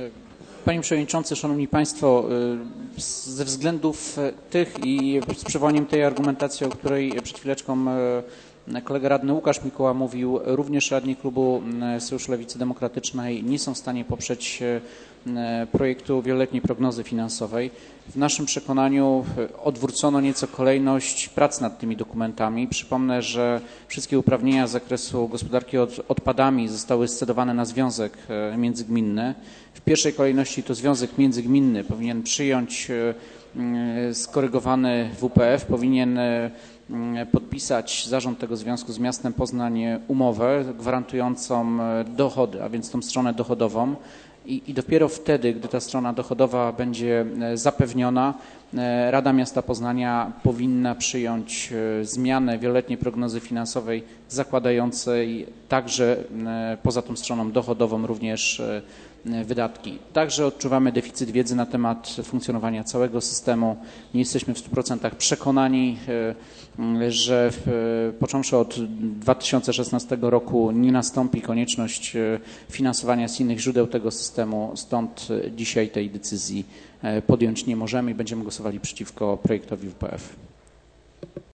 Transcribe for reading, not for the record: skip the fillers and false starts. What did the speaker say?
Panie Przewodniczący, Szanowni Państwo, ze względów tych i z przywołaniem tej argumentacji, o której przed chwileczką kolega radny Łukasz Mikoła mówił, również radni klubu Sojuszu Lewicy Demokratycznej nie są w stanie poprzeć projektu wieloletniej prognozy finansowej. W naszym przekonaniu odwrócono nieco kolejność prac nad tymi dokumentami. Przypomnę, że wszystkie uprawnienia z zakresu gospodarki odpadami zostały scedowane na związek międzygminny. W pierwszej kolejności to związek międzygminny powinien przyjąć skorygowany WPF, powinien podpisać zarząd tego związku z miastem Poznań umowę gwarantującą dochody, a więc tą stronę dochodową. I dopiero wtedy, gdy ta strona dochodowa będzie zapewniona, Rada Miasta Poznania powinna przyjąć zmianę wieloletniej prognozy finansowej zakładającej także poza tą stroną dochodową również wydatki. Także odczuwamy deficyt wiedzy na temat funkcjonowania całego systemu. Nie jesteśmy w 100% przekonani, że począwszy od 2016 roku nie nastąpi konieczność finansowania z innych źródeł tego systemu. Stąd dzisiaj tej decyzji podjąć nie możemy i będziemy głosowali przeciwko projektowi WPF.